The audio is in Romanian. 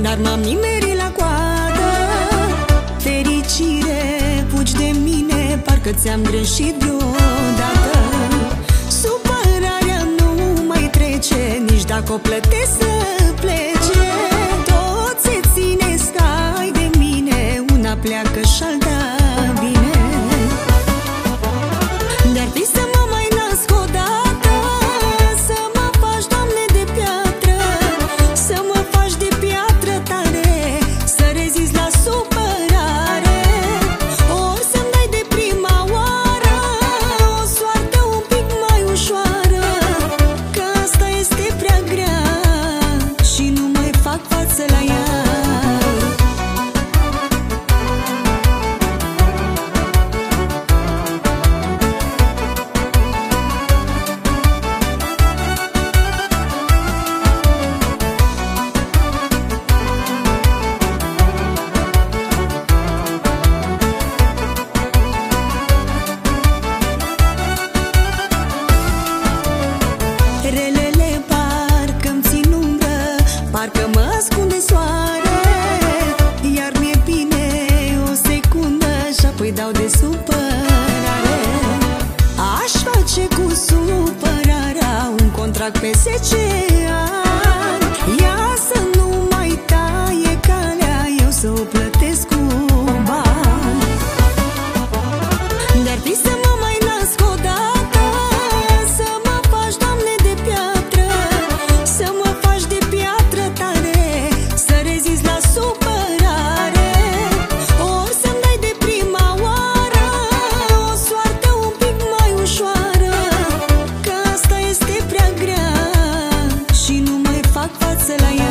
Dar m-am nimerit la coadă. Fericire, fugi de mine, parcă ți-am greșit deodată. Supărarea nu mai trece, nici dacă o plătesc să plece. Tot se ține stai de mine, una pleacă și alta vine. De-ar fi să mă mai nasc odată, să mă faci, Doamne, de piatră, să mă faci de piatră tare, să rezizi la supărare. Ori să-mi dai de prima oară o soartă un pic mai ușoară, că asta este prea grea și nu mai fac față la ea. Relele parcă-mi țin umbră, parcă mă ascunde soare. Iar mi-e bine o secundă și apoi dau de supărare. Aș face cu supărarea un contract pe 10 ani, ea să nu mai taie calea, eu să o plătesc cu bani. De-ar fi să mă mai nasc odată, să mă faci, Doamne, de piatră, să mă faci de piatră tare, să rezizi la supărare. Ori să-mi dai de prima oară o soartă un pic mai ușoară, că asta este prea grea și nu mai fac față la ea.